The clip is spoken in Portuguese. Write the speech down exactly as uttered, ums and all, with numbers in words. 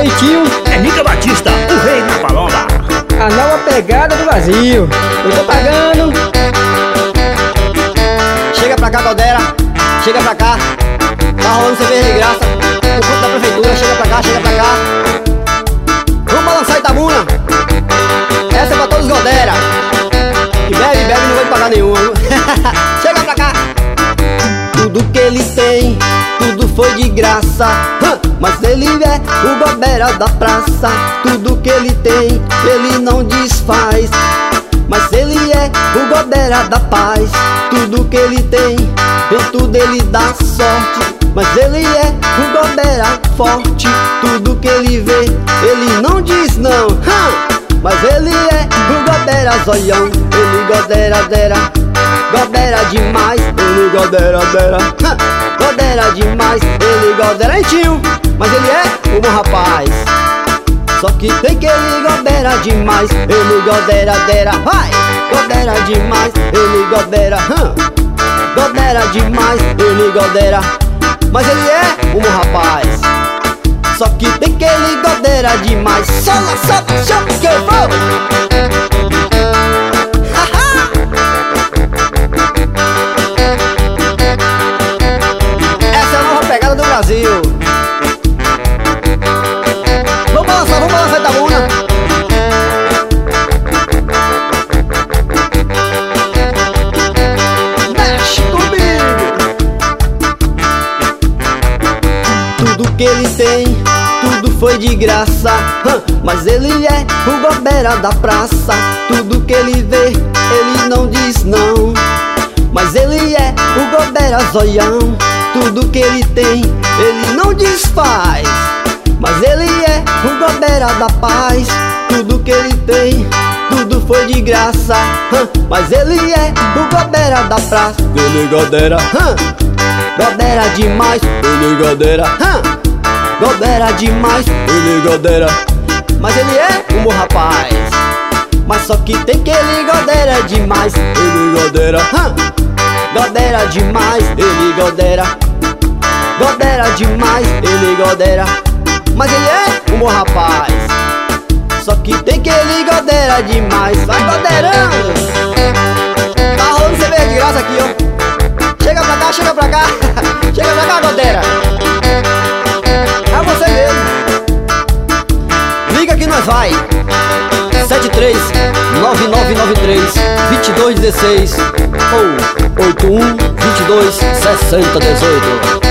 aí, tio? É Nica Batista, o rei na palomba. A nova pegada do vazio. Eu tô pagando. Chega pra cá, Caldera. Chega pra cá. Tá rolando cerveja de graça. O culto da prefeitura. Chega pra cá, chega pra cá. Vamos balançar Itabuna. Essa é pra todos os Caldera. Que bebe, bebe, não vai pagar nenhuma. Chega pra cá. Tudo que ele tem, tudo foi de graça. Mas ele é o Gobera da praça. Tudo que ele tem, ele não desfaz. Mas ele é o Gobera da paz. Tudo que ele tem, em tudo ele dá sorte. Mas ele é o Gobera forte. Tudo que ele vê, ele não diz não. Mas ele é o Gobera zoião. Ele Gobera dera, Gobera demais. Ele Gobera dera, Gobera demais. Ele Gobera é tio, mas ele é um bom rapaz. Só que tem que ele Gobera demais. Ele Gobera dera, vai, Gobera demais. Ele Gobera, hum, Gobera demais. Ele Gobera, mas ele é um bom rapaz. Só que tem que ele Gobera demais. Sola, sola, chama que eu vou. Brasil. Vamos balançar, vamos balançar Itabuna. Mexe comigo. Tudo que ele tem, tudo foi de graça. Mas ele é o Gobera da praça. Tudo que ele vê, ele não diz não. Mas ele é o Gobera zoião. Tudo que ele tem, ele não desfaz. Mas ele é o Gobera da paz. Tudo que ele tem, tudo foi de graça. Mas ele é o Gobera da praça. Ele Gobera, Gobera demais. Ele Gobera, Gobera demais. Ele Gobera, mas ele é um bom rapaz. Mas só que tem que ele Gobera demais. Ele Gobera, Gobera demais. Ele Gobera, Gobera demais. Ele Gobera, mas ele é um bom rapaz. Só que tem que ele Gobera demais. Vai Goderando. Tá rolando cerveja de graça aqui, ó. Chega pra cá, chega pra cá. Chega pra cá, Gobera. É você mesmo. Liga que nós vai. Sete três nove nove nove três dois dois um seis ou oito um dois dois sessenta dezoito.